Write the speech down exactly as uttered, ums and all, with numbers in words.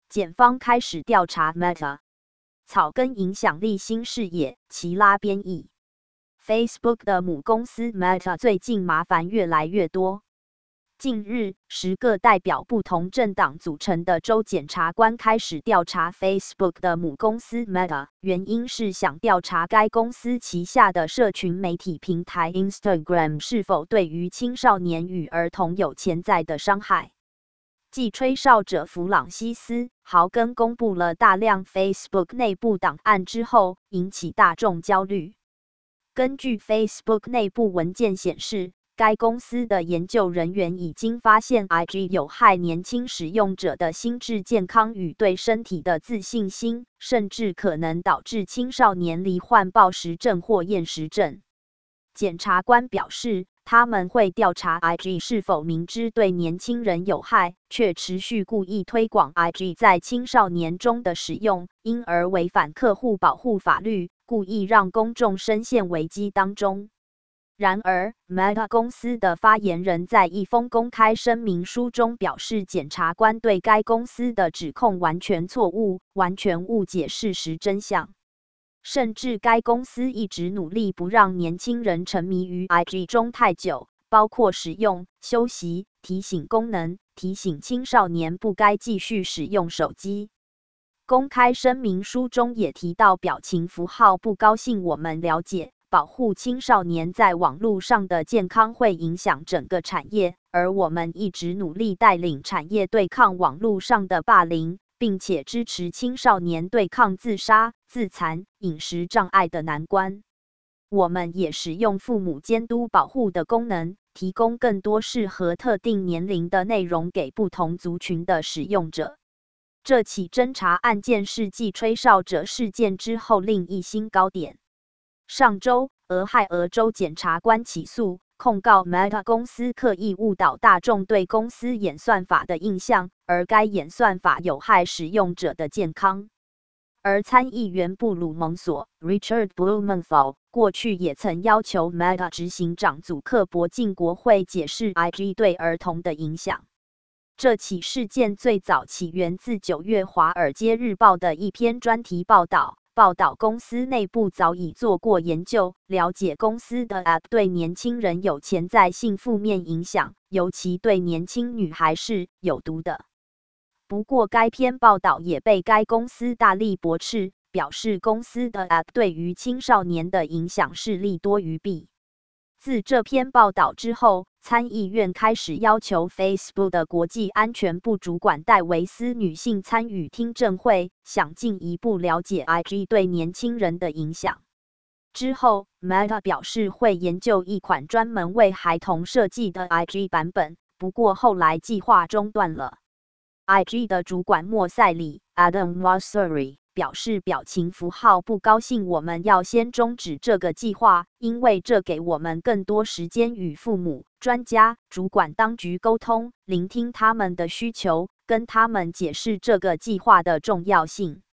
检方开始调查 Meta 草根影响力新事业。齐拉编译。Facebook 的母公司 Meta 最近麻烦越来越多。近日，十个代表不同政党组成的州检察官开始调查 Facebook 的母公司 Meta， 原因是想调查该公司旗下的社群媒体平台 Instagram 是否对于青少年与儿童有潜在的伤害。继吹哨者弗朗西斯·豪根公布了大量 Facebook 内部档案之后，引起大众焦虑。根据 Facebook 内部文件显示，该公司的研究人员已经发现 I G 有害年轻使用者的心智健康与对身体的自信心，甚至可能导致青少年罹患暴食症或厌食症。检察官表示，他们会调查 I G 是否明知对年轻人有害，却持续故意推广 I G 在青少年中的使用，因而违反客户保护法律，故意让公众深陷危机当中。然而 ，Meta 公司的发言人在一封公开声明书中表示，检察官对该公司的指控完全错误，完全误解事实真相。甚至该公司一直努力不让年轻人沉迷于 I G 中太久，包括使用、休息、提醒功能，提醒青少年不该继续使用手机。公开声明书中也提到表情符号不高兴。我们了解，保护青少年在网络上的健康会影响整个产业，而我们一直努力带领产业对抗网络上的霸凌，并且支持青少年对抗自杀、自残、饮食障碍的难关。我们也使用父母监督保护的功能，提供更多适合特定年龄的内容给不同族群的使用者。这起侦查案件是继吹哨者事件之后另一新高点。上周，俄亥俄州检察官起诉，控告 Meta 公司刻意误导大众对公司演算法的印象，而该演算法有害使用者的健康。而参议员布鲁蒙索 （Richard Blumenthal） 过去也曾要求 Meta 执行长祖克伯进国会解释 I G 对儿童的影响。这起事件最早起源自九月《华尔街日报》的一篇专题报道。报道公司内部早已做过研究，了解公司的 App 对年轻人有潜在性负面影响，尤其对年轻女孩是有毒的。不过，该篇报道也被该公司大力驳斥，表示公司的 App 对于青少年的影响是利多于弊。自这篇报道之后，参议院开始要求 Facebook 的国际安全部主管戴维斯女性参与听证会，想进一步了解 I G 对年轻人的影响。之后 ，Meta 表示会研究一款专门为孩童设计的 I G 版本，不过后来计划中断了。I G 的主管莫塞里 （Adam Mosseri） 表示，表情符号不高兴，我们要先终止这个计划，因为这给我们更多时间与父母、专家、主管当局沟通，聆听他们的需求，跟他们解释这个计划的重要性。